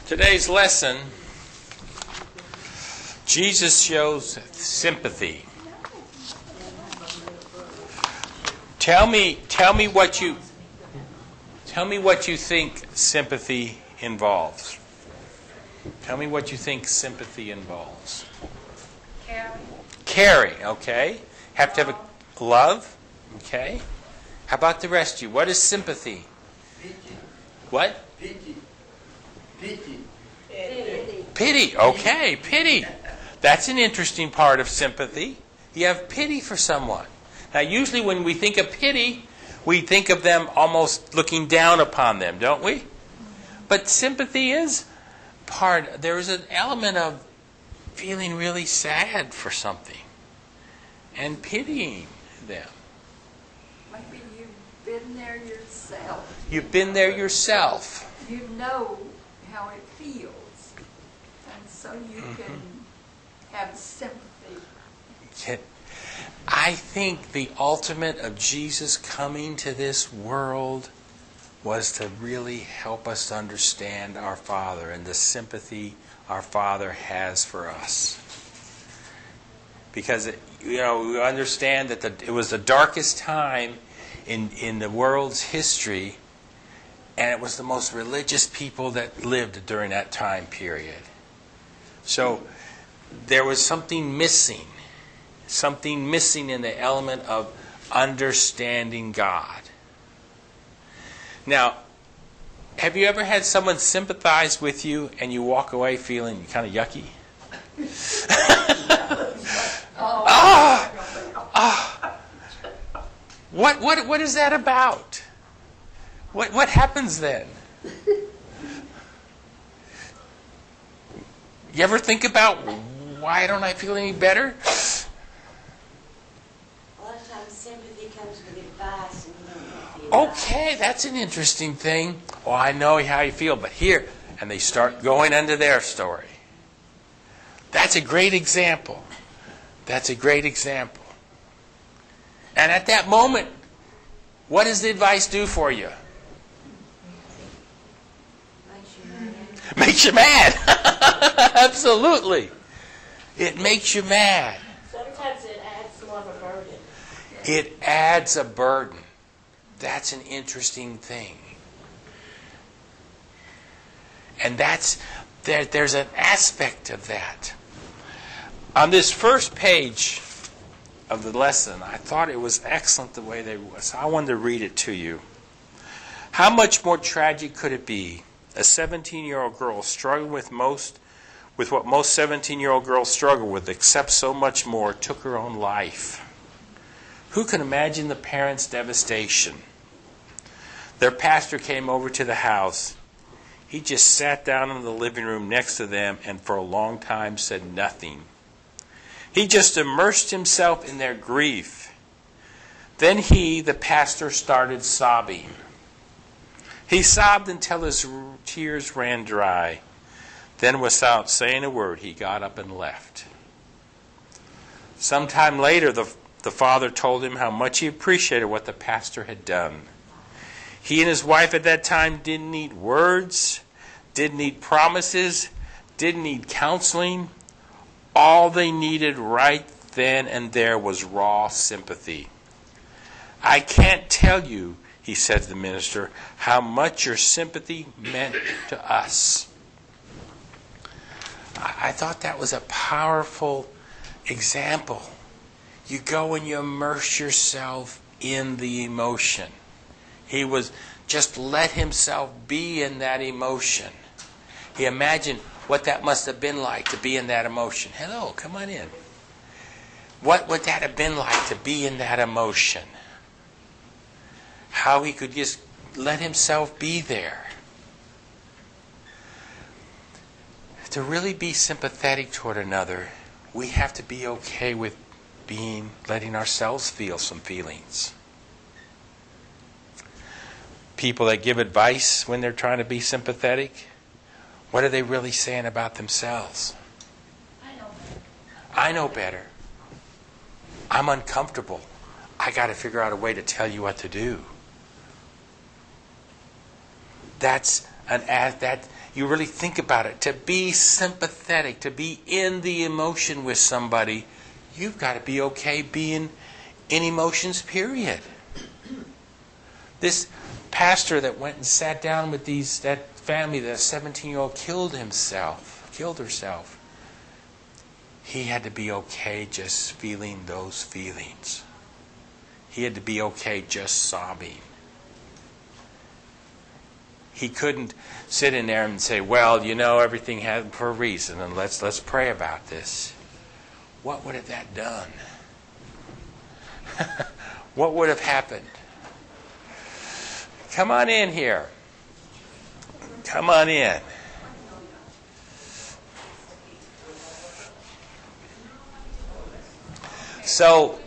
Today's lesson, Jesus shows sympathy. Tell me what you think sympathy involves. Tell me what you think sympathy involves. Caring, okay. Have to have a love, okay. How about the rest of you? What is sympathy? Pity. What? Pity. Pity, okay, pity. That's an interesting part of sympathy. You have pity for someone. Now, usually when we think of pity, we think of them almost looking down upon them, don't we? But sympathy is there is an element of feeling really sad for something and pitying them. Maybe you've been there yourself. You've been there yourself. You know how it feels. And so you can have sympathy. I think the ultimate of Jesus coming to this world was to really help us understand our Father and the sympathy our Father has for us. Because we understand that it was the darkest time in the world's history, and it was the most religious people that lived during that time period. So there was something missing in the element of understanding God. Now, have you ever had someone sympathize with you and you walk away feeling kind of yucky? What is that about? What happens then? You ever think about why don't I feel any better? A lot of times sympathy comes with advice and you don't want the advice. Okay, that's an interesting thing. Oh, I know how you feel, but here, and they start going into their story. That's a great example. And at that moment, what does the advice do for you? Makes you mad. Absolutely. It makes you mad. Sometimes it adds more of a burden. It adds a burden. That's an interesting thing. And there's an aspect of that. On this first page of the lesson, I thought it was excellent the way they was. I wanted to read it to you. How much more tragic could it be? A 17-year-old girl struggling with what most 17-year-old girls struggle with, except so much more, took her own life. Who can imagine the parents' devastation? Their pastor came over to the house. He just sat down in the living room next to them and for a long time said nothing. He just immersed himself in their grief. Then he, the pastor, started sobbing. He sobbed until his tears ran dry. Then, without saying a word, he got up and left. Sometime later, the father told him how much he appreciated what the pastor had done. He and his wife at that time didn't need words, didn't need promises, didn't need counseling. All they needed right then and there was raw sympathy. I can't tell you, he said to the minister, how much your sympathy meant to us. I thought that was a powerful example. You go and you immerse yourself in the emotion. He was just let himself be in that emotion. He imagined what that must have been like to be in that emotion. Hello, come on in. What would that have been like to be in that emotion? How he could just let himself be there. To really be sympathetic toward another, we have to be okay with letting ourselves feel some feelings. People that give advice when they're trying to be sympathetic, what are they really saying about themselves? I know better. I'm uncomfortable. I got to figure out a way to tell you what to do. That's And as that, you really think about it. To be sympathetic, to be in the emotion with somebody, you've got to be okay being in emotions, period. This pastor that went and sat down with that family, that 17-year-old killed herself. He had to be okay just feeling those feelings. He had to be okay just sobbing. He couldn't sit in there and say, well, everything happened for a reason, and let's pray about this. What would have that done? What would have happened? Come on in here. Come on in. So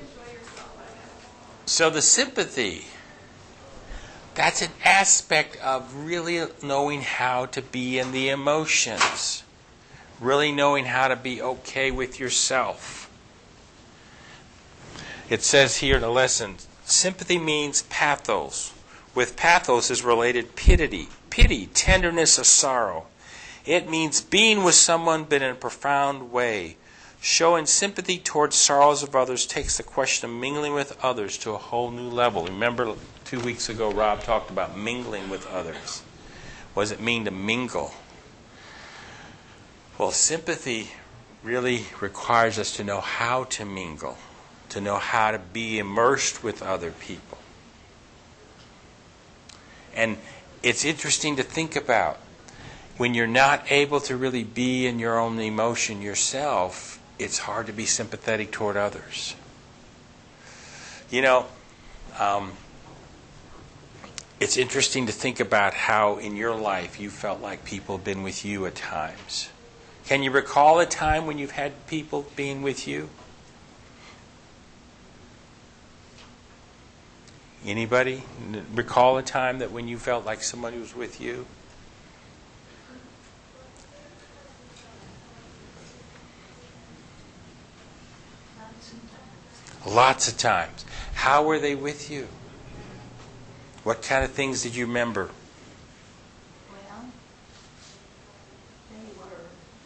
the sympathy, that's an aspect of really knowing how to be in the emotions. Really knowing how to be okay with yourself. It says here in the lesson, sympathy means pathos. With pathos is related pity, tenderness of sorrow. It means being with someone but in a profound way. Showing sympathy towards sorrows of others takes the question of mingling with others to a whole new level. Remember 2 weeks ago Rob talked about mingling with others. What does it mean to mingle? Well, sympathy really requires us to know how to mingle, to know how to be immersed with other people. And it's interesting to think about when you're not able to really be in your own emotion yourself, it's hard to be sympathetic toward others. It's interesting to think about how in your life you felt like people have been with you at times. Can you recall a time when you've had people being with you? Anybody recall a time that when you felt like somebody was with you? Lots of times. How were they with you? What kind of things did you remember? Well, they were,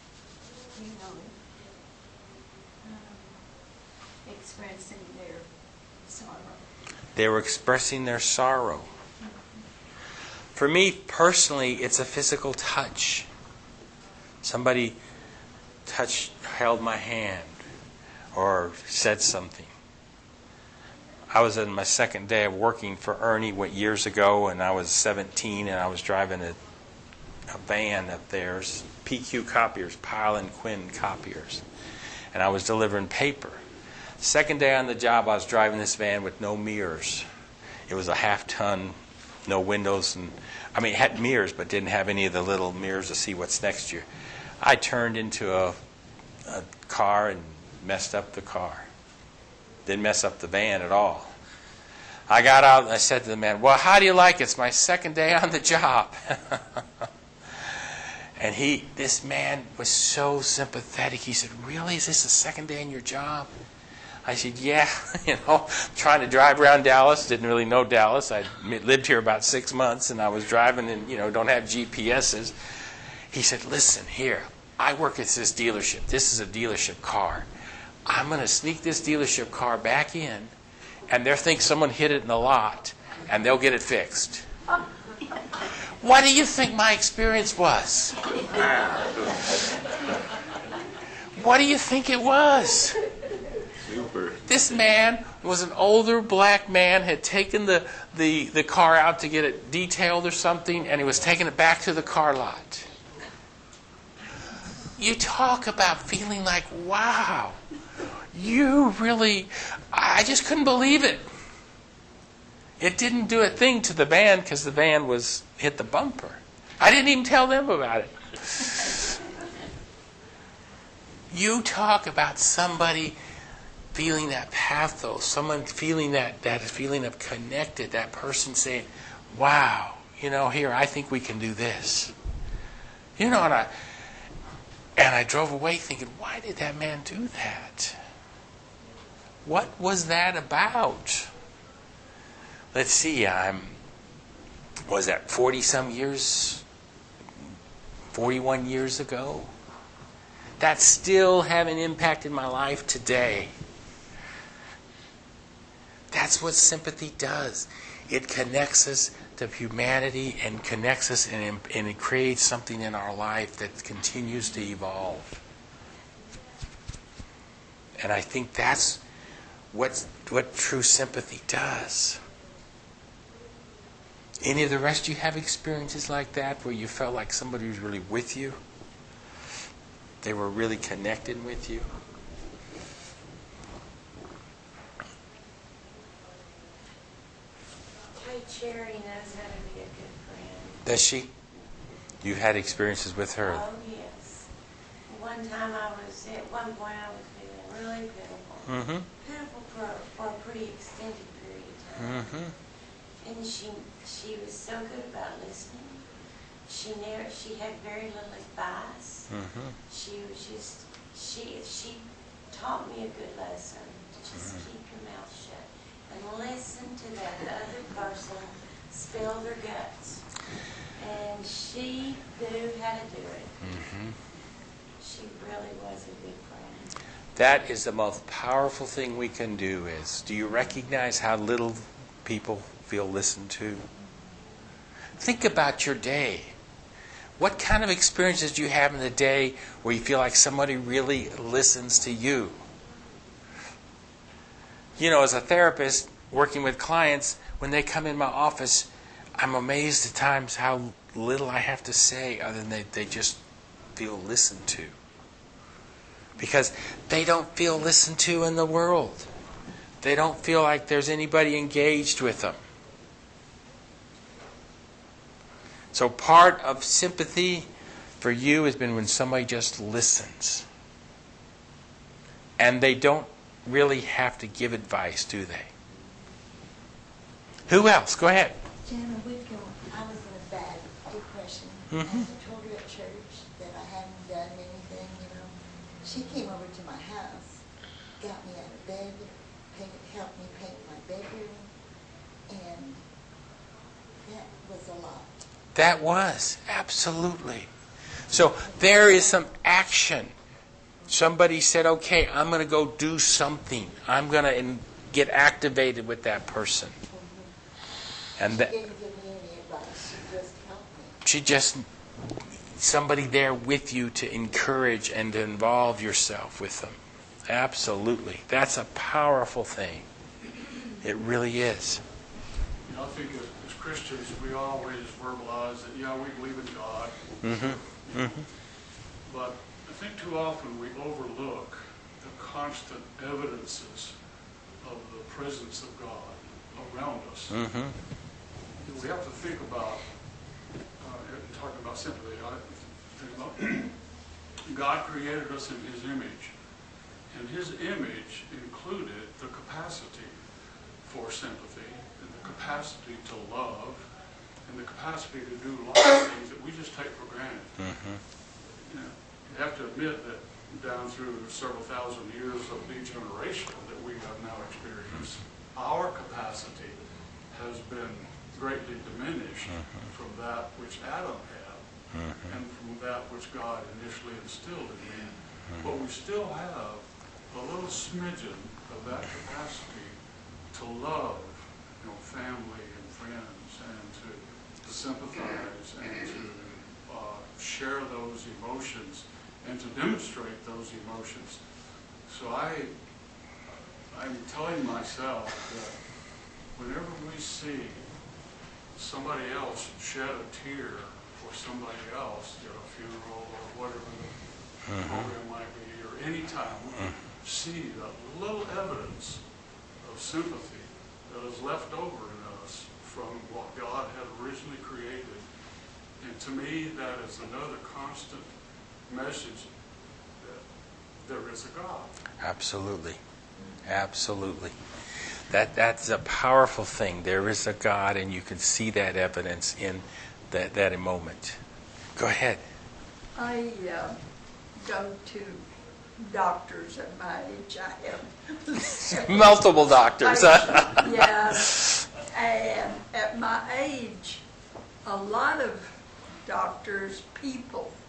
expressing their sorrow. They were expressing their sorrow. For me personally, it's a physical touch. Somebody held my hand or said something. I was in my second day of working for Ernie years ago, and I was 17, and I was driving a van up there, PQ copiers, Pyle and Quinn copiers, and I was delivering paper. Second day on the job, I was driving this van with no mirrors. It was a half-ton, no windows, it had mirrors, but didn't have any of the little mirrors to see what's next to you. I turned into a car and messed up the car. Didn't mess up the van at all. I got out and I said to the man, well, how do you like it? It's my second day on the job. And this man was so sympathetic. He said, really? Is this the second day in your job? I said, yeah, trying to drive around Dallas. Didn't really know Dallas. I lived here about 6 months, and I was driving and, don't have GPSs. He said, listen, here, I work at this dealership. This is a dealership car. I'm going to sneak this dealership car back in, and they'll think someone hit it in the lot, and they'll get it fixed. What do you think my experience was? What do you think it was? Super. This man was an older black man, had taken the car out to get it detailed or something, and he was taking it back to the car lot. You talk about feeling like, wow, you really, I just couldn't believe it. It didn't do a thing to the van because the van hit the bumper. I didn't even tell them about it. You talk about somebody feeling that pathos, someone feeling that feeling of connected, that person saying, wow, here, I think we can do this. And I drove away thinking, why did that man do that? What was that about? Let's see, was that 40-some years 41 years ago, that still have an impact in my life today. That's what sympathy does. It connects us to humanity and connects us, and it creates something in our life that continues to evolve. And I think that's what true sympathy does. Any of the rest of you have experiences like that where you felt like somebody was really with you? They were really connected with you? Cherry knows how to be a good friend. Does she? You had experiences with her? Oh, yes. One time at one point I was feeling really pitiful. Mm-hmm. Pitiful for a pretty extended period of time. Mm-hmm. And she was so good about listening. She had very little advice. Mm-hmm. She taught me a good lesson. Just keep your mouth shut and listen to that other person spill their guts. And she knew how to do it. Mm-hmm. She really was a good friend. That is the most powerful thing we can do. Do you recognize how little people feel listened to? Think about your day. What kind of experiences do you have in the day where you feel like somebody really listens to you? You know, as a therapist working with clients, when they come in my office, I'm amazed at times how little I have to say other than they just feel listened to. Because they don't feel listened to in the world. They don't feel like there's anybody engaged with them. So part of sympathy for you has been when somebody just listens. And they don't really have to give advice, do they? Who else? Go ahead. Jana Whitcomb, I was in a bad depression. Mm-hmm. And I told her at church that I hadn't done anything, She came over to my house, got me out of bed, helped me paint my bedroom, and that was a lot. That was, absolutely. So there is some action. Somebody said, okay, I'm going to go do something. I'm going to get activated with that person. And She didn't give me any advice. She just helped me. Somebody there with you to encourage and to involve yourself with them. Absolutely. That's a powerful thing. It really is. I think as Christians, we always verbalize that, we believe in God. Mm-hmm. Mm-hmm. But I think too often we overlook the constant evidences of the presence of God around us. Mm-hmm. We have to think about, talking about sympathy, God created us in His image. And His image included the capacity for sympathy, and the capacity to love, and the capacity to do lots of things that we just take for granted. Mm-hmm. You have to admit that down through several thousand years of degeneration that we have now experienced, our capacity has been greatly diminished from that which Adam had and from that which God initially instilled in man. But we still have a little smidgen of that capacity to love, family and friends, and to sympathize and to share those emotions and to demonstrate those emotions. So I'm telling myself that whenever we see somebody else shed a tear for somebody else at a funeral or whatever the program might be, or any time we see that little evidence of sympathy that is left over in us from what God had originally created. And to me, that is another constant message that there is a God. Absolutely. Absolutely. That's a powerful thing. There is a God, and you can see that evidence in that moment. Go ahead. I go to doctors at my age. I have multiple doctors. Yes, and at my age, a lot of doctors, people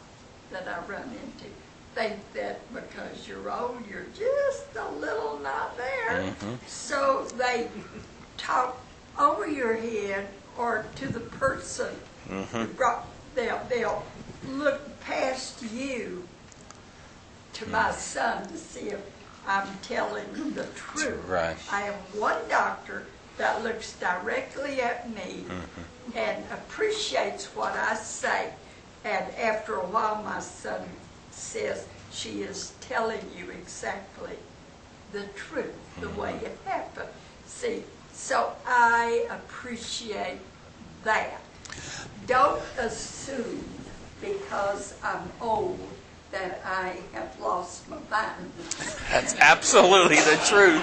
that I run into think that because you're old, you're just a little not there. So they talk over your head or to the person. They'll look past you to my son to see if I'm telling the truth. Right. I have one doctor that looks directly at me and appreciates what I say. And after a while, my son says, she is telling you exactly the truth, the way it happened. See, so I appreciate that. Don't assume because I'm old that I have lost my mind. That's absolutely the truth.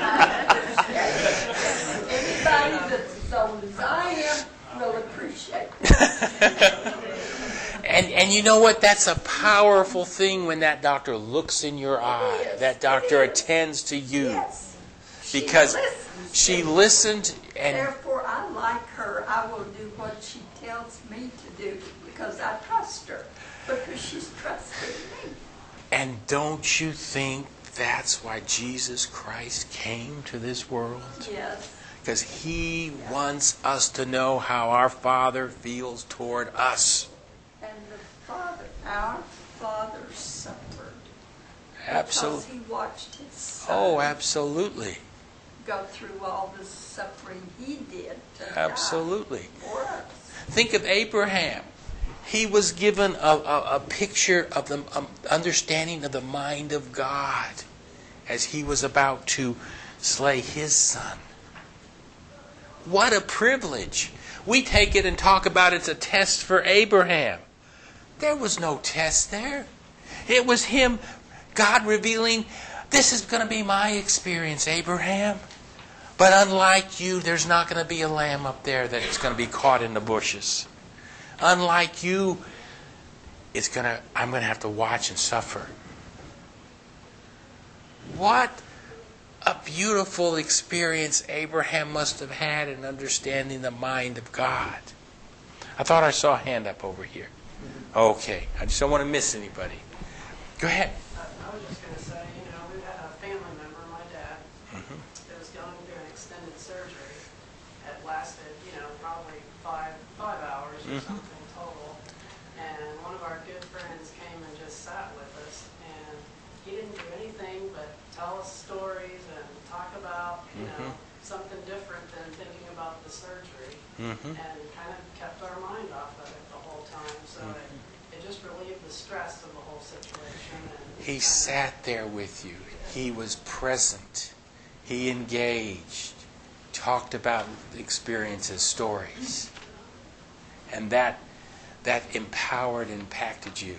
Anybody that's as old as I am will appreciate that. And you know what? That's a powerful thing when that doctor looks in your eye. Yes, That doctor it is. attends to you. Yes. Because listens she to me. listened and Therefore, I like her. I will do what she tells me to do because I trust her, because she's trusted me. And don't you think that's why Jesus Christ came to this world? Yes. Because He wants us to know how our Father feels toward us. And our Father suffered. Absolutely. Because He watched His Son Oh, absolutely. go through all the suffering He did to Absolutely. die for us. Think of Abraham. He was given a picture of the understanding of the mind of God as he was about to slay his son. What a privilege. We take it and talk about it's a test for Abraham. There was no test there. It was him, God revealing, this is going to be my experience, Abraham. But unlike you, there's not going to be a lamb up there that's going to be caught in the bushes. Unlike you, I'm going to have to watch and suffer. What a beautiful experience Abraham must have had in understanding the mind of God. I thought I saw a hand up over here. Okay, I just don't want to miss anybody. Go ahead. I was just going to say, we had a family member, my dad, that was going through an extended surgery. It lasted, probably five hours or something total. And one of our good friends came and just sat with us, and he didn't do anything but tell us stories and talk about, something different than thinking about the surgery, and kind of kept our mind off of it the whole time. So it just relieved the stress of the whole situation. And He sat there with you. He was present. He engaged. Talked about experiences, stories. And that empowered and impacted you.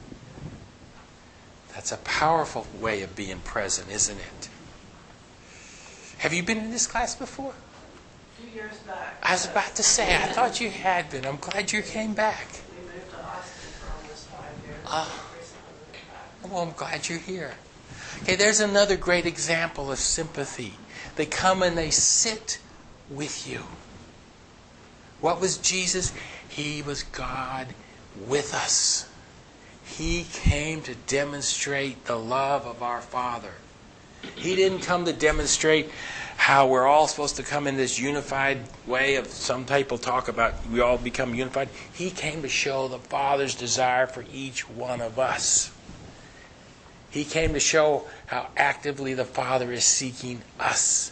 That's a powerful way of being present, isn't it? Have you been in this class before? a few years back, I was about to say, I thought you had been. I'm glad you came back. we moved to Austin for almost 5 years. Recently moved back. Well, I'm glad you're here. Okay, there's another great example of sympathy. They come and they sit with you. What was Jesus? He was God with us. He came to demonstrate the love of our Father. He didn't come to demonstrate how we're all supposed to come in this unified way of some people talk about we all become unified. He came to show the Father's desire for each one of us. He came to show how actively the Father is seeking us.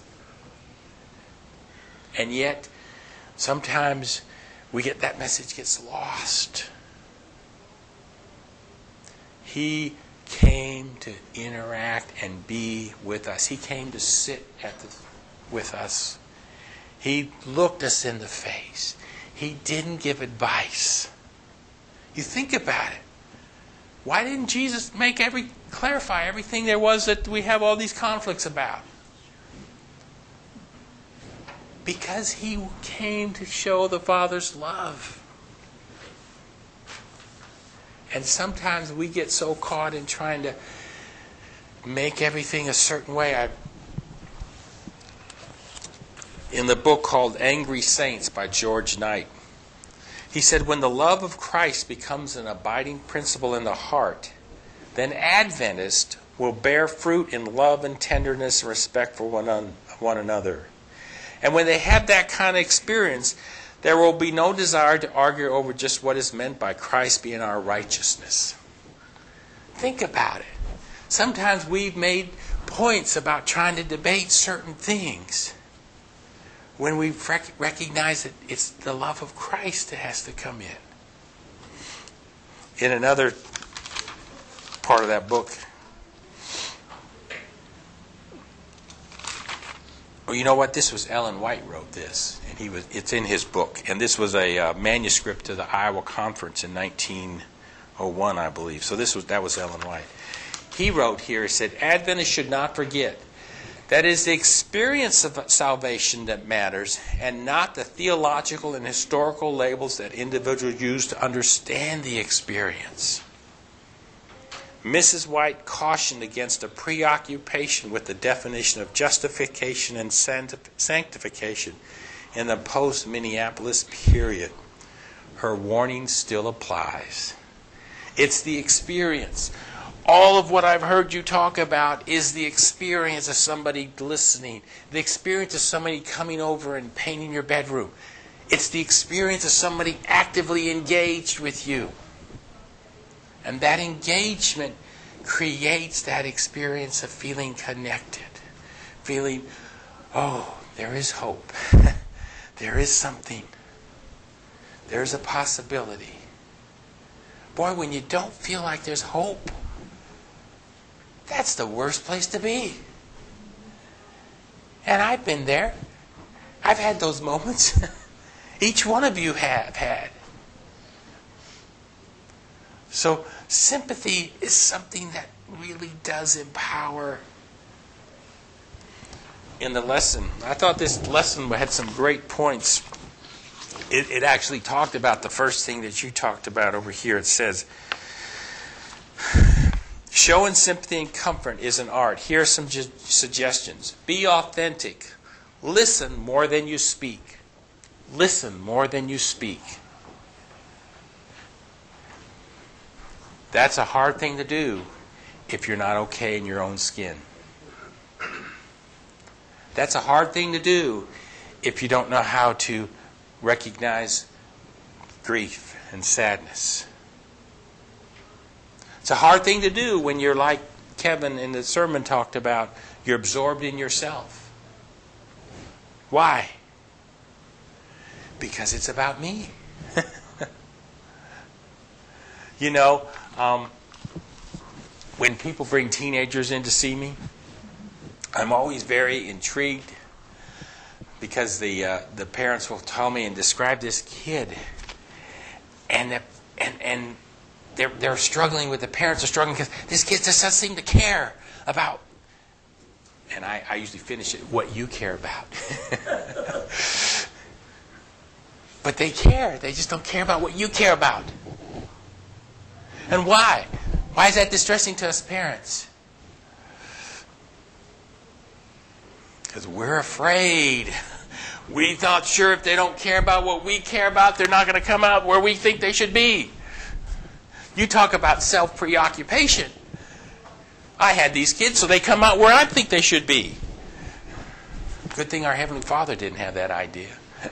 And yet, sometimes that message gets lost. He came to interact and be with us. He came to sit with us. He looked us in the face. He didn't give advice. You think about it. Why didn't Jesus clarify everything there was that we have all these conflicts about? Because He came to show the Father's love. And sometimes we get so caught in trying to make everything a certain way. In the book called Angry Saints by George Knight, He said, when the love of Christ becomes an abiding principle in the heart, then Adventists will bear fruit in love and tenderness and respect for one another. And when they have that kind of experience, there will be no desire to argue over just what is meant by Christ being our righteousness. Think about it. Sometimes we've made points about trying to debate certain things when we recognize that it's the love of Christ that has to come in. In another part of that book, well, you know what? This was Ellen White wrote this, and it's in his book. And this was a manuscript to the Iowa Conference in 1901, I believe. So that was Ellen White. He wrote here, he said, Adventists should not forget that it is the experience of salvation that matters, and not the theological and historical labels that individuals use to understand the experience. Mrs. White cautioned against a preoccupation with the definition of justification and sanctification in the post-Minneapolis period. Her warning still applies. It's the experience. All of what I've heard you talk about is the experience of somebody listening, the experience of somebody coming over and painting your bedroom. It's the experience of somebody actively engaged with you. And that engagement creates that experience of feeling connected. Feeling, oh, there is hope. There is something. There's a possibility. Boy, when you don't feel like there's hope, that's the worst place to be. And I've been there. I've had those moments. Each one of you have had. So sympathy is something that really does empower. In the lesson, I thought this lesson had some great points. It actually talked about the first thing that you talked about over here. It says, showing sympathy and comfort is an art. Here are some suggestions. Be authentic. Listen more than you speak. Listen more than you speak. That's a hard thing to do if you're not okay in your own skin. That's a hard thing to do if you don't know how to recognize grief and sadness. It's a hard thing to do when you're like Kevin in the sermon talked about, you're absorbed in yourself. Why? Because it's about me. You know, when people bring teenagers in to see me, I'm always very intrigued because the parents will tell me and describe this kid, and they're struggling with, the parents are struggling because this kid just doesn't seem to care about, and I usually finish it, what you care about. But they care. They just don't care about what you care about. And why? Why is that distressing to us parents? Because we're afraid. We're not sure if they don't care about what we care about, they're not going to come out where we think they should be. You talk about self-preoccupation. I had these kids, so they come out where I think they should be. Good thing our Heavenly Father didn't have that idea.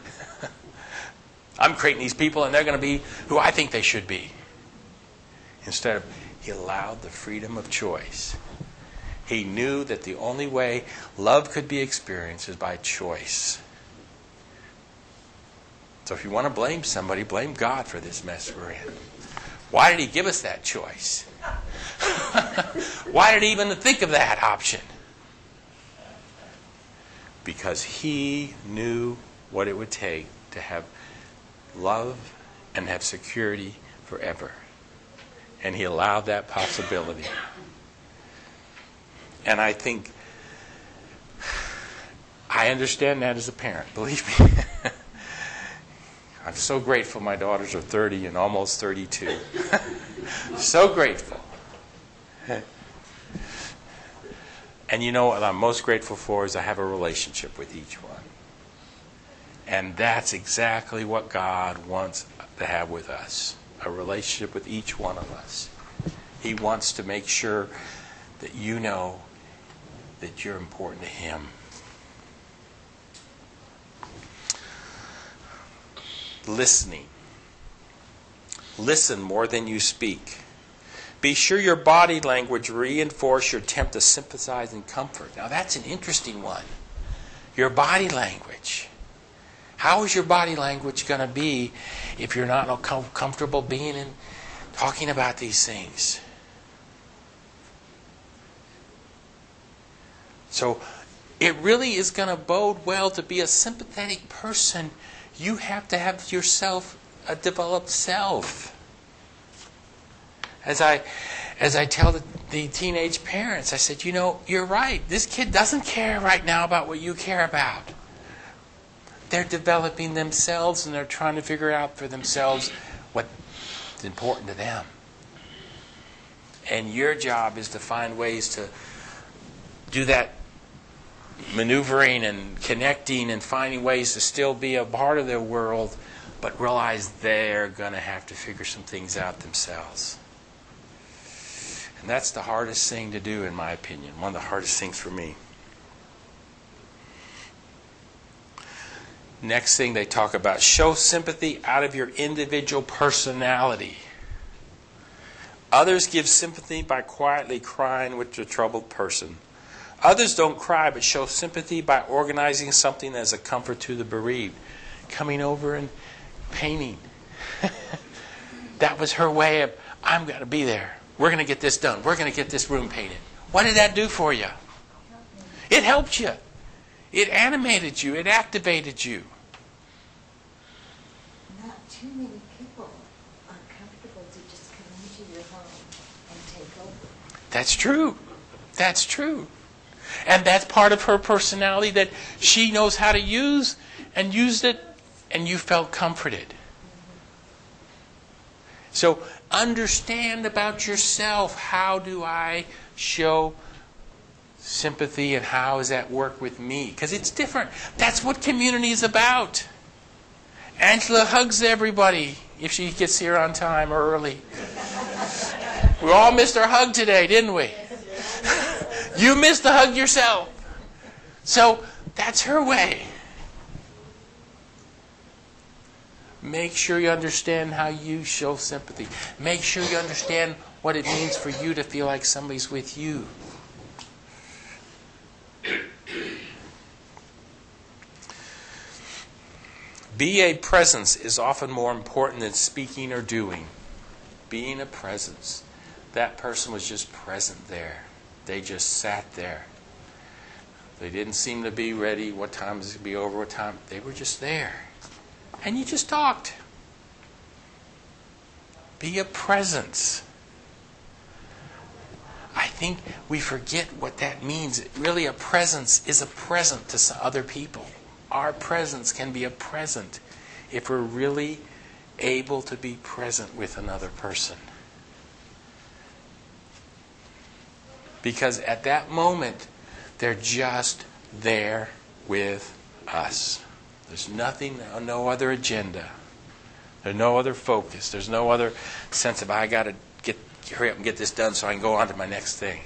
I'm creating these people, and they're going to be who I think they should be. Instead of, He allowed the freedom of choice. He knew that the only way love could be experienced is by choice. So if you want to blame somebody, blame God for this mess we're in. Why did He give us that choice? Why did He even think of that option? Because He knew what it would take to have love and have security forever. And He allowed that possibility. And I think, I understand that as a parent, believe me. I'm so grateful my daughters are 30 and almost 32. So grateful. And you know what I'm most grateful for is I have a relationship with each one. And that's exactly what God wants to have with us, a relationship with each one of us. He wants to make sure that you know that you're important to Him. Listening. Listen more than you speak. Be sure your body language reinforce your attempt to sympathize and comfort. Now that's an interesting one. Your body language. How is your body language going to be if you're not comfortable being and talking about these things? So it really is going to bode well to be a sympathetic person. You have to have yourself a developed self. As I tell the teenage parents, I said, you know, you're right. This kid doesn't care right now about what you care about. They're developing themselves and they're trying to figure out for themselves what's important to them. And your job is to find ways to do that maneuvering and connecting and finding ways to still be a part of their world, but realize they're going to have to figure some things out themselves. And that's the hardest thing to do, in my opinion. One of the hardest things for me. Next thing they talk about, show sympathy out of your individual personality. Others give sympathy by quietly crying with the troubled person. Others don't cry but show sympathy by organizing something as a comfort to the bereaved. Coming over and painting. That was her way of, I'm going to be there. We're going to get this done. We're going to get this room painted. What did that do for you? It helped you. It animated you. It activated you. Not too many people are comfortable to just come into your home and take over. That's true. That's true. And that's part of her personality that she knows how to use and used it, and you felt comforted. So understand about yourself. How do I show sympathy and how does that work with me? Because it's different. That's what community is about. Angela hugs everybody if she gets here on time or early. We all missed our hug today, didn't we? You missed the hug yourself. So that's her way. Make sure you understand how you show sympathy. Make sure you understand what it means for you to feel like somebody's with you. Be a presence is often more important than speaking or doing. Being a presence. That person was just present there. They just sat there. They didn't seem to be ready. What time is it going to be over? What time? They were just there. And you just talked. Be a presence. I think we forget what that means. Really, a presence is a present to other people. Our presence can be a present if we're really able to be present with another person. Because at that moment, they're just there with us. There's nothing, no other agenda. There's no other focus. There's no other sense of, I got to hurry up and get this done so I can go on to my next thing.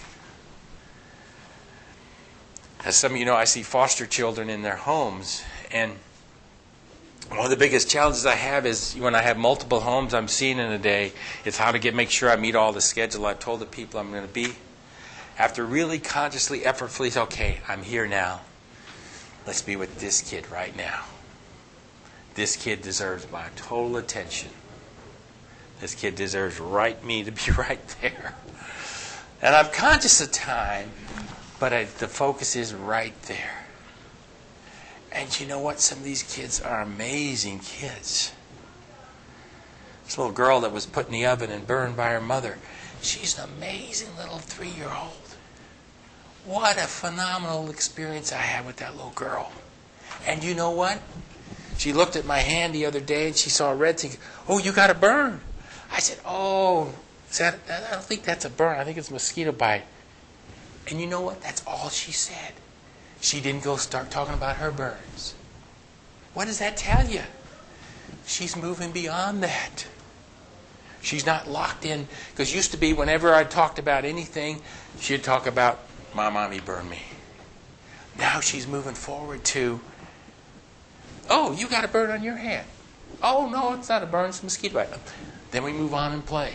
As some of you know, I see foster children in their homes, and one of the biggest challenges I have is when I have multiple homes I'm seeing in a day, is how to make sure I meet all the schedule I've told the people I'm going to be. After really consciously, effortlessly, okay, I'm here now. Let's be with this kid right now. This kid deserves my total attention. This kid deserves me to be right there. And I'm conscious of time, but the focus is right there. And you know what? Some of these kids are amazing kids. This little girl that was put in the oven and burned by her mother, she's an amazing little 3-year-old. What a phenomenal experience I had with that little girl. And you know what? She looked at my hand the other day and she saw a red thing. Oh, you got a burn. I said, oh, I don't think that's a burn. I think it's a mosquito bite. And you know what? That's all she said. She didn't go start talking about her burns. What does that tell you? She's moving beyond that. She's not locked in. Because used to be, whenever I talked about anything, she'd talk about, my mommy burned me. Now she's moving forward to, oh, you got a burn on your hand. Oh, no, it's not a burn, it's a mosquito bite. Then we move on and play.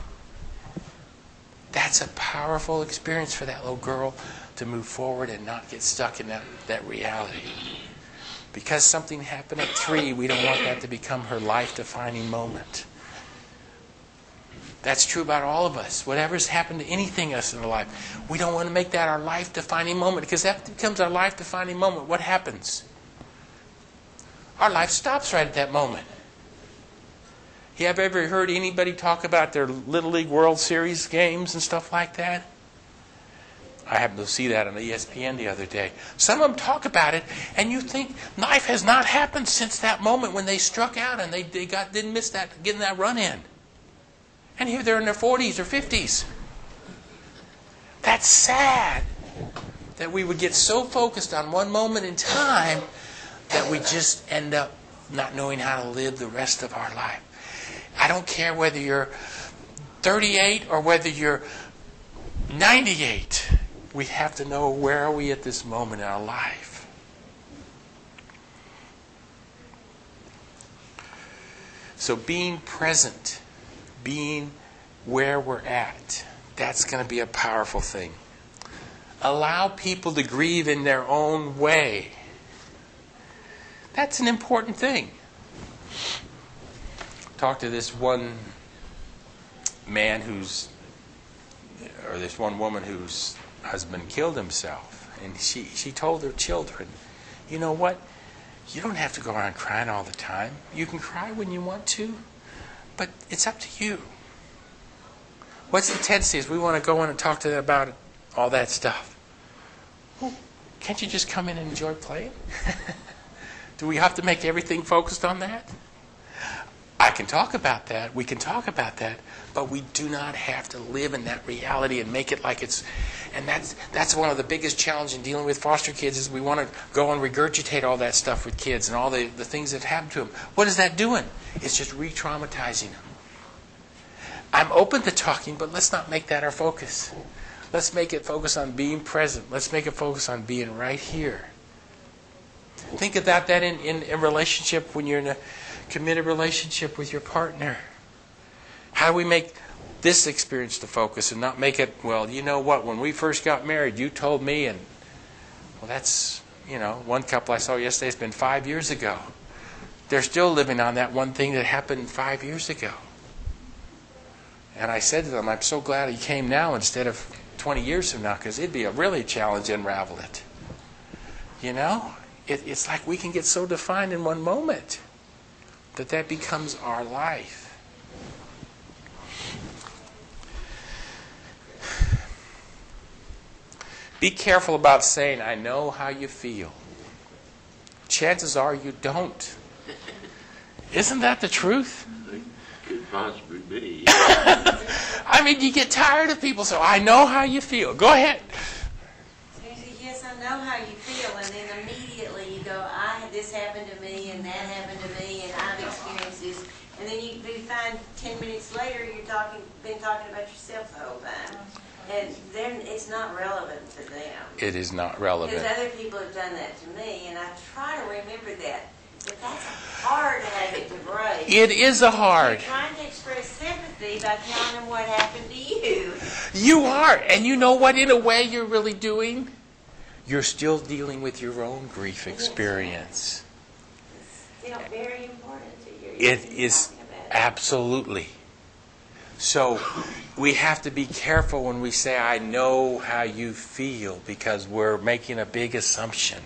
That's a powerful experience for that little girl to move forward and not get stuck in that reality. Because something happened at 3, we don't want that to become her life-defining moment. That's true about all of us. Whatever's happened to anything else in our life, we don't want to make that our life-defining moment. Because if that becomes our life-defining moment, what happens? Our life stops right at that moment. You have ever heard anybody talk about their Little League World Series games and stuff like that? I happened to see that on ESPN the other day. Some of them talk about it, and you think life has not happened since that moment when they struck out and they didn't miss that, getting that run in. And here they're in their 40s or 50s. That's sad that we would get so focused on one moment in time that we just end up not knowing how to live the rest of our life. I don't care whether you're 38 or whether you're 98. We have to know, where are we at this moment in our life? So being present, being where we're at, that's going to be a powerful thing. Allow people to grieve in their own way. That's an important thing. Talked to this one man this one woman whose husband killed himself. And she told her children, you know what? You don't have to go around crying all the time. You can cry when you want to, but it's up to you. What's the tendency is we want to go in and talk to them about all that stuff. Well, can't you just come in and enjoy playing? Do we have to make everything focused on that? I can talk about that. We can talk about that. But we do not have to live in that reality and make it like it's... And that's one of the biggest challenges in dealing with foster kids is we want to go and regurgitate all that stuff with kids and all the things that happen to them. What is that doing? It's just re-traumatizing them. I'm open to talking, but let's not make that our focus. Let's make it focus on being present. Let's make it focus on being right here. Think about that in a relationship when you're in a committed relationship with your partner. How do we make this experience the focus and not make it, well, you know what, when we first got married, you told me, and, well, that's, one couple I saw yesterday, it's been 5 years ago. They're still living on that one thing that happened 5 years ago. And I said to them, I'm so glad he came now instead of 20 years from now, because it'd be a really challenge to unravel it. It's like we can get so defined in one moment that becomes our life. Be careful about saying, I know how you feel. Chances are you don't. Isn't that the truth? Could possibly be. I mean, you get tired of people saying, I know how you feel. Go ahead. So you say, yes, I know how you feel, and then immediately you go, this happened to me, and that happened to me, and I've experienced this. And then you find 10 minutes later you've been talking about yourself the whole time. And then it's not relevant to them. It is not relevant. Because other people have done that to me, and I try to remember that. But that's a hard habit to break. It is a hard. You're trying to express sympathy by telling them what happened to you. You are. And you know what, in a way, you're really doing? You're still dealing with your own grief experience. It's still very important to you. It is absolutely. So we have to be careful when we say, I know how you feel, because we're making a big assumption.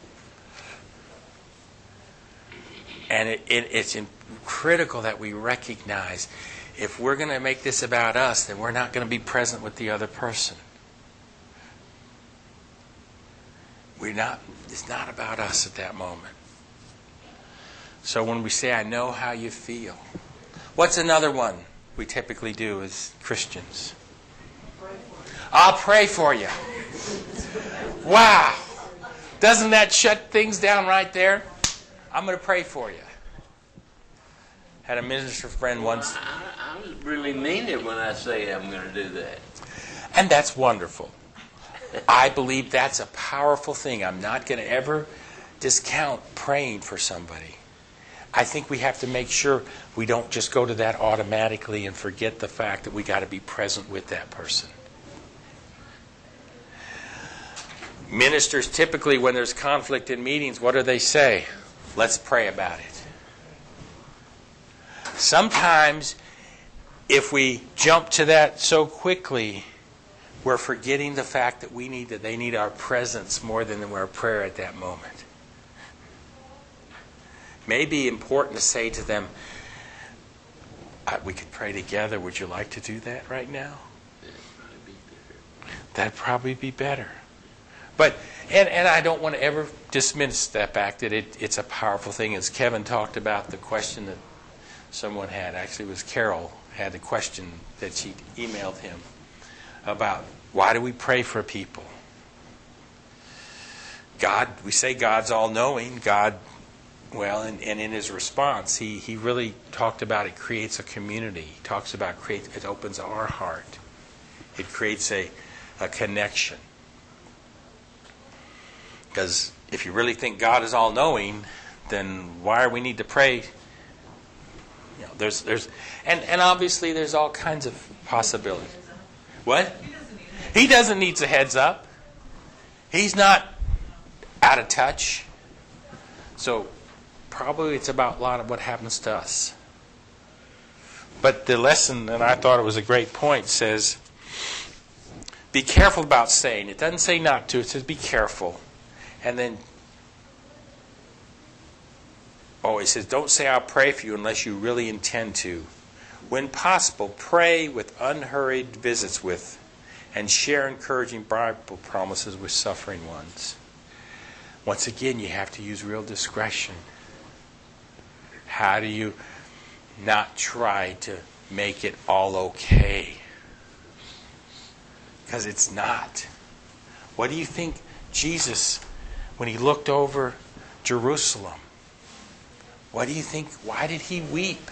And it's critical that we recognize, if we're going to make this about us, then we're not going to be present with the other person. It's not about us at that moment. So when we say, I know how you feel. What's another one we typically do as Christians? I'll pray for you. Wow. Doesn't that shut things down right there? I'm going to pray for you. Had a minister friend once. I really mean it when I say I'm going to do that. And that's wonderful. I believe that's a powerful thing. I'm not going to ever discount praying for somebody. I think we have to make sure we don't just go to that automatically and forget the fact that we got to be present with that person. Ministers typically, when there's conflict in meetings, what do they say? Let's pray about it. Sometimes, if we jump to that so quickly, we're forgetting the fact that they need our presence more than our prayer at that moment. May be important to say to them, we could pray together. Would you like to do that right now? That'd probably be better. But and I don't want to ever dismiss that fact that it's a powerful thing. As Kevin talked about the question that someone had, actually it was Carol, had a question that she emailed him about why do we pray for people? We say God's all-knowing. God, and in his response, he really talked about it creates a community. He talks about it opens our heart. It creates a connection. Because if you really think God is all-knowing, then why do we need to pray? And obviously there's all kinds of possibilities. What? He doesn't need a heads up. He's not out of touch. So probably it's about a lot of what happens to us. But the lesson, and I thought it was a great point, says, be careful about saying. It doesn't say not to, it says be careful. And then, it says, don't say I'll pray for you unless you really intend to. When possible, pray with unhurried visits with and share encouraging Bible promises with suffering ones. Once again, you have to use real discretion. How do you not try to make it all okay? Because it's not. What do you think Jesus, when he looked over Jerusalem, what do you think? Why did he weep?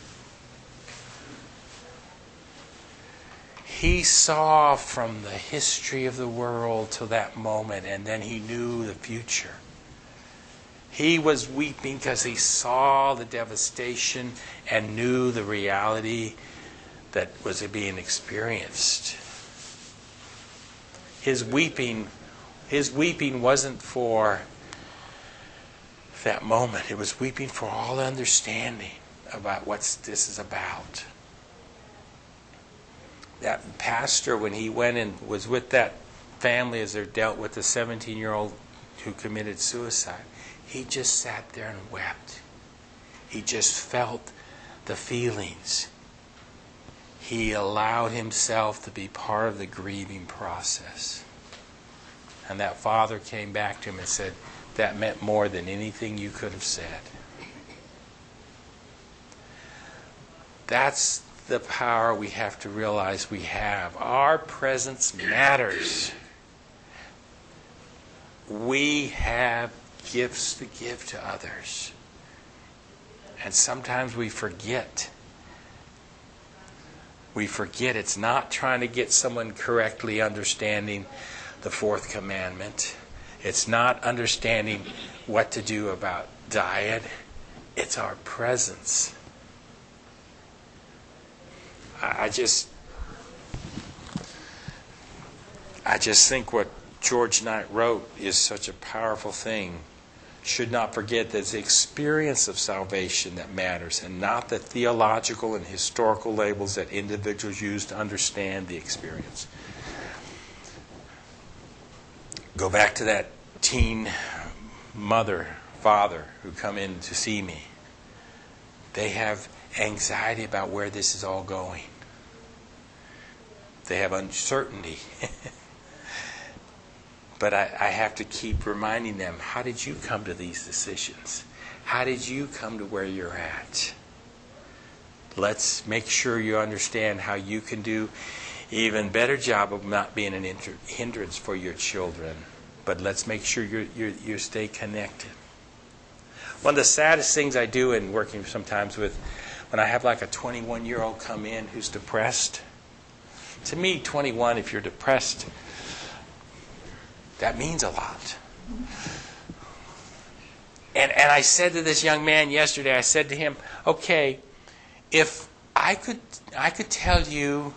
He saw from the history of the world to that moment, and then he knew the future. He was weeping because he saw the devastation and knew the reality that was being experienced. His weeping wasn't for that moment. It was weeping for all understanding about what this is about. That pastor, when he went and was with that family as they dealt with the 17-year-old who committed suicide, he just sat there and wept. He just felt the feelings. He allowed himself to be part of the grieving process. And that father came back to him and said, that meant more than anything you could have said. That's the power we have to realize we have. Our presence matters. We have gifts to give to others. And sometimes we forget. We forget it's not trying to get someone correctly understanding the fourth commandment. It's not understanding what to do about diet. It's our presence. I just think what George Knight wrote is such a powerful thing. Should not forget that it's the experience of salvation that matters, and not the theological and historical labels that individuals use to understand the experience. Go back to that teen father who come in to see me. They have anxiety about where this is all going. They have uncertainty. But I have to keep reminding them, how did you come to these decisions? How did you come to where you're at? Let's make sure you understand how you can do even better job of not being an hindrance for your children. But let's make sure you stay connected. One of the saddest things I do in working sometimes with, when I have like a 21-year-old come in who's depressed. To me, 21, if you're depressed, that means a lot. And I said to this young man yesterday, I said to him, okay, if I could tell you,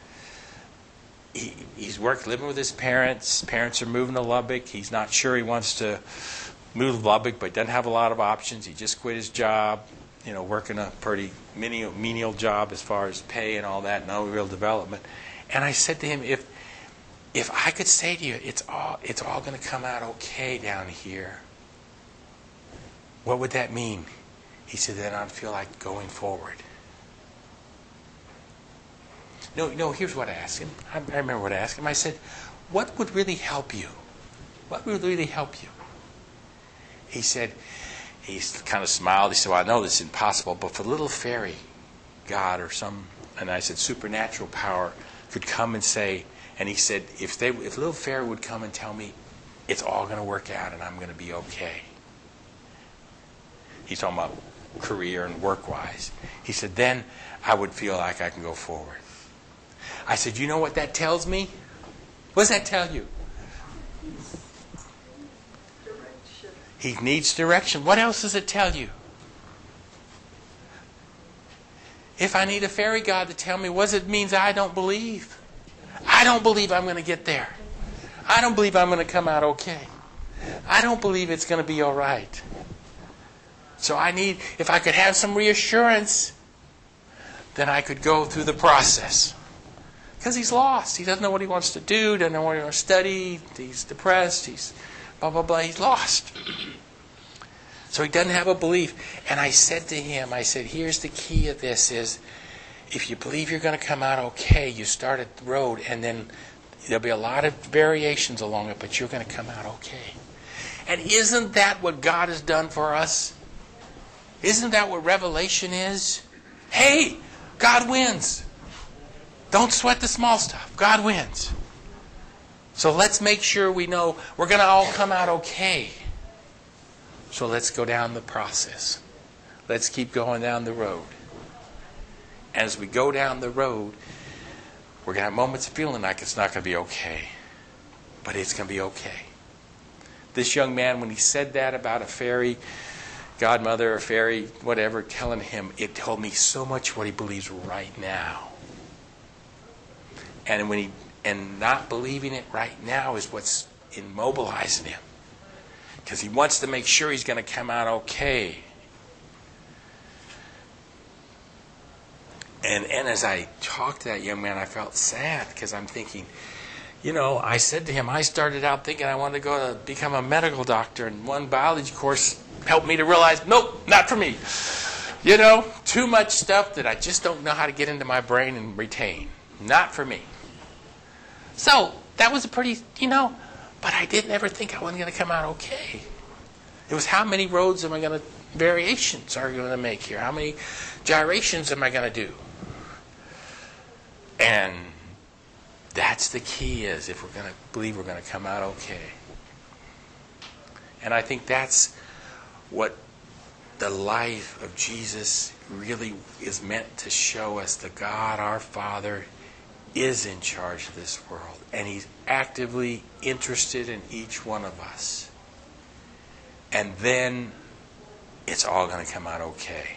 he's living with his parents. Parents are moving to Lubbock. He's not sure he wants to move to Lubbock, but doesn't have a lot of options. He just quit his job, working a pretty menial job as far as pay and all that, no real development. And I said to him, if I could say to you, it's all going to come out okay down here, what would that mean? He said, then I'd feel like going forward. No, here's what I asked him. I remember what I asked him. I said, what would really help you? What would really help you? He said, he kind of smiled. He said, well, I know this is impossible, but for little fairy God or and I said, supernatural power could come and say, and he said, if little fairy would come and tell me it's all going to work out and I'm going to be okay. He's talking about career and work-wise. He said, then I would feel like I can go forward. I said, you know what that tells me? What does that tell you? Direction. He needs direction. What else does it tell you? If I need a fairy god to tell me, what does it mean? I don't believe. I don't believe I'm going to get there. I don't believe I'm going to come out okay. I don't believe it's going to be all right. So if I could have some reassurance, then I could go through the process. Because he's lost. He doesn't know what he wants to do, doesn't know what he wants to study, he's depressed, he's blah, blah, blah, he's lost. So he doesn't have a belief. And I said to him, here's the key of this is, if you believe you're going to come out okay, you start at the road, and then there'll be a lot of variations along it, but you're going to come out okay. And isn't that what God has done for us? Isn't that what Revelation is? Hey, God wins. Don't sweat the small stuff. God wins. So let's make sure we know we're going to all come out okay. So let's go down the process. Let's keep going down the road. As we go down the road, we're going to have moments of feeling like it's not going to be okay. But it's going to be okay. This young man, when he said that about a fairy godmother or fairy, whatever, telling him, it told me so much what he believes right now. And not believing it right now is what's immobilizing him. Because he wants to make sure he's going to come out okay. And as I talked to that young man, I felt sad because I'm thinking, I said to him, I started out thinking I wanted to go to become a medical doctor, and one biology course helped me to realize, nope, not for me. Too much stuff that I just don't know how to get into my brain and retain. Not for me. So that was a pretty, but I didn't ever think I wasn't going to come out okay. It was how many roads variations are you going to make here? How many gyrations am I going to do? And that's the key is if we're going to believe we're going to come out okay. And I think that's what the life of Jesus really is meant to show us. The God, our Father, is in charge of this world. And He's actively interested in each one of us. And then it's all going to come out okay.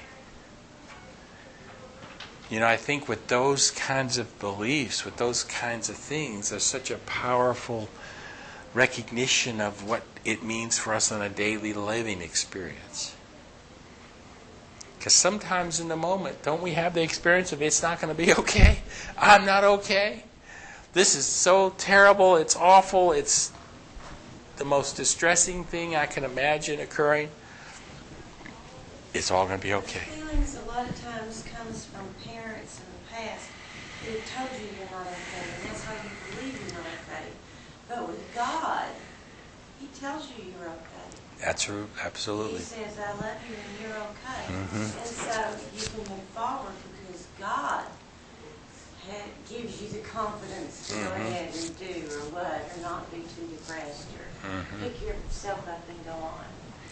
I think with those kinds of beliefs, with those kinds of things, there's such a powerful recognition of what it means for us in a daily living experience. Because sometimes in the moment, don't we have the experience of it's not going to be okay? I'm not okay. This is so terrible. It's awful. It's the most distressing thing I can imagine occurring. It's all going to be okay. Feelings a lot of times comes from parents in the past who told you you're not okay, and that's how you believe you're not okay. But with God, He tells you you're okay. That's true, absolutely. He says, I love you and you're okay. Mm-hmm. And so you can move forward because God gives you the confidence to go ahead and do or what, or not be too depressed or pick yourself up and go on.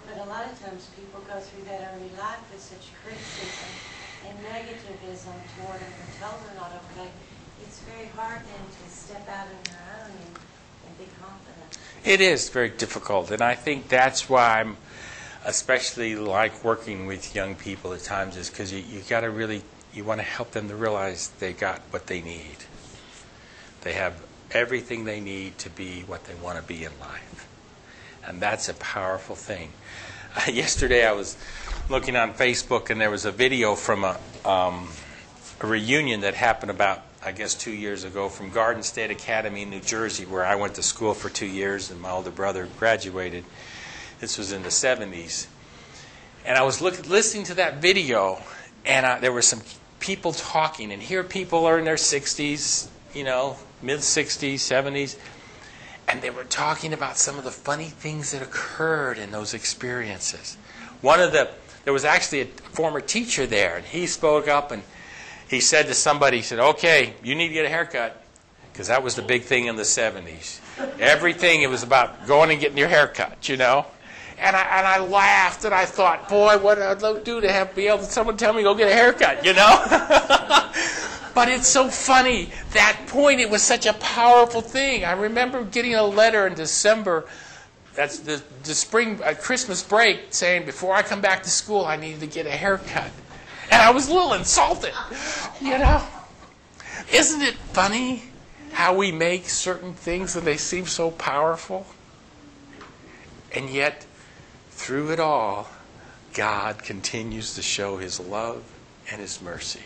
But a lot of times people go through that early life with such criticism and negativism toward them and tell they're not okay. It's very hard then to step out on your own and be confident. It is very difficult, and I think that's why I'm especially like working with young people at times, is because you got to really, you want to help them to realize they got what they need. They have everything they need to be what they want to be in life. And that's a powerful thing. Yesterday I was looking on Facebook, and there was a video from a reunion that happened about, I guess, 2 years ago from Garden State Academy in New Jersey, where I went to school for 2 years and my older brother graduated. This was in the 70s. And I was listening to that video, and there were some people talking, and here people are in their 60s, mid-60s, 70s, and they were talking about some of the funny things that occurred in those experiences. There was actually a former teacher there, and he spoke up and he said to somebody, he said, "Okay, you need to get a haircut," because that was the big thing in the 70s. Everything, it was about going and getting your haircut, And I laughed, and I thought, boy, what I'd love to do to be able to someone tell me go get a haircut, But it's so funny. That point, it was such a powerful thing. I remember getting a letter in December, that's the spring, Christmas break, saying before I come back to school, I needed to get a haircut. And I was a little insulted, Isn't it funny how we make certain things and they seem so powerful? And yet, through it all, God continues to show His love and His mercy.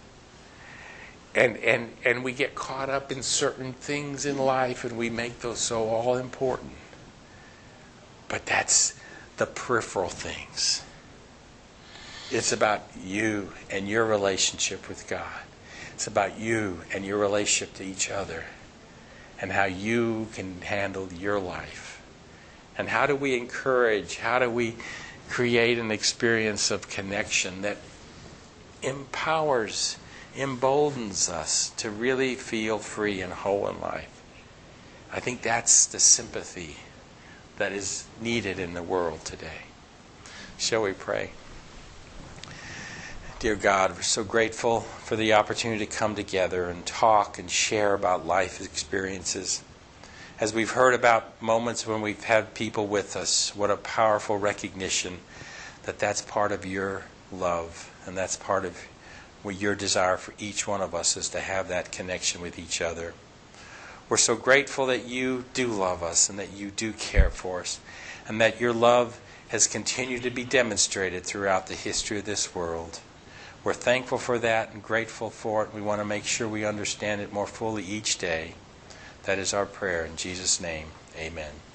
And we get caught up in certain things in life, and we make those so all important. But that's the peripheral things. It's about you and your relationship with God. It's about you and your relationship to each other, and how you can handle your life. And how do we encourage, how do we create an experience of connection that empowers, emboldens us to really feel free and whole in life? I think that's the sympathy that is needed in the world today. Shall we pray? Dear God, we're so grateful for the opportunity to come together and talk and share about life experiences. As we've heard about moments when we've had people with us, what a powerful recognition that that's part of your love, and that's part of what your desire for each one of us is, to have that connection with each other. We're so grateful that you do love us and that you do care for us, and that your love has continued to be demonstrated throughout the history of this world. We're thankful for that and grateful for it. We want to make sure we understand it more fully each day. That is our prayer. In Jesus' name, amen.